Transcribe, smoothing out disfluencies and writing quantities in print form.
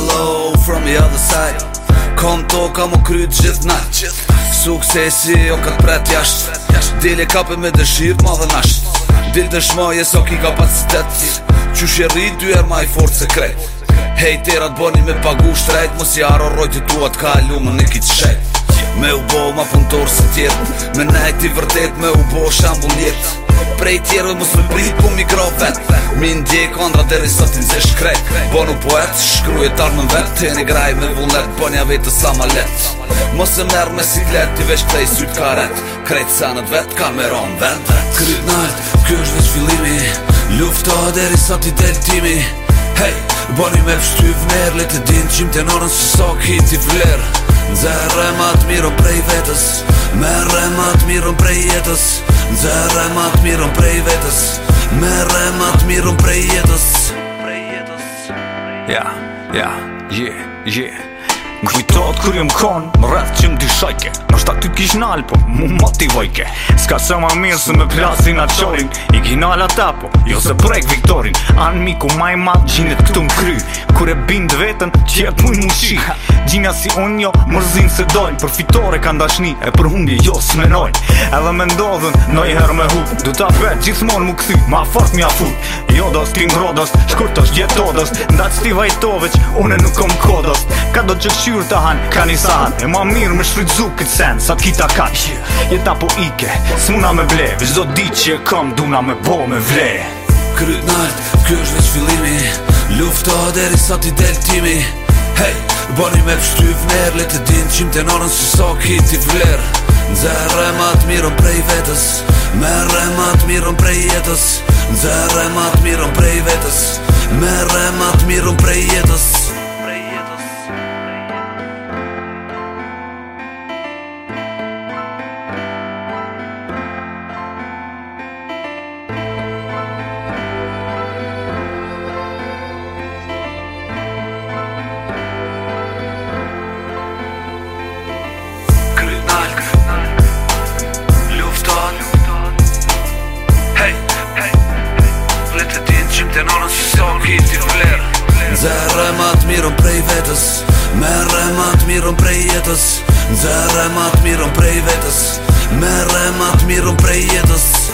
hello from the other side. Konto ka mu kryt gjithë nat. Suksesi o ka t'pret jasht. Dile kape me dëshirë ma dhe nasht. Dil dëshmoje so ki kapacitet. Qysh e rrit dyher ma i fort sekret. Hejterat boni me pagu shtrejt. Mos i arro rojti tua t'kallu më në kitë shet. Me u bo ma punëtor se tjerë. Me nejt i vërtet me u bo shambull jet. Prej tjerëve mos me prit po mikro vet. Mi ndjek andra deri sot i nxe shkrejt. Bonu poet, shkrujetar në vet. Teni graj me vullnet, bonja vetë sa ma let. Mos e merë me siklet, ti veç kthej syt karet. Krejt sanët vet, kameron vet. Kryt nalt, kjo është veç fillimi. Lufto deri sot i del timi. Hej, boni me pështyv merë. Le të din qim të norën së so kiti vler. Nxerre ma t'miron prej vetës. Merre ma t'miron prej jetës. Nxerre ma t'miron prej vetës. Merre ma t'miron prej jetës. Ja, Kujtot kur jëm kon, më rreth që m'dy shajke. Nështë ty t'kish nalë, po mu motivojke. Ska se ma mirë se me plasin atë qorin. I kinal ata po, jo se prek viktorin. Anë miku ma i madh gjinit këtu m'kry. Kur e bind vetën, qep muj mu shi. Gjinja si unë jo, mërzin se dojnë. Për fitore kanë dashni, e për humbje jo s'menojnë. Edhe me ndodhen, noj her me hu. Du ta vet, gjithmonë mu këthy, ma fort m'ja fut. Jodos, tim rodos, shkurtos, gjetodos. Ndac ti vajtoveq, une nuk kom kodos. Ka do që këshyr të han, ka një sahat. E ma mirë me shfrytzu këtë sen, sa t'kita kaq. Jeta po ike, s'muna me ble. Vizdo di që e kom, duna me bo me vle. Kryt nalt, kjo është veç fillimi. Lufto deri sot i del timi. Hej, boni me pështyv merë. Le të din qim të norën së so kiti vler. Nxerre ma t'miron prej vetës. Merre ma t'miron prej jetës. Nxerre ma t'miron prej vetës. Merre ma t'miron prej jetës. Nxerre ma t'miron prej vetës. Merre ma t'miron prej jetës. Nxerre ma t'miron prej vetës. Merre ma t'miron prej jetës.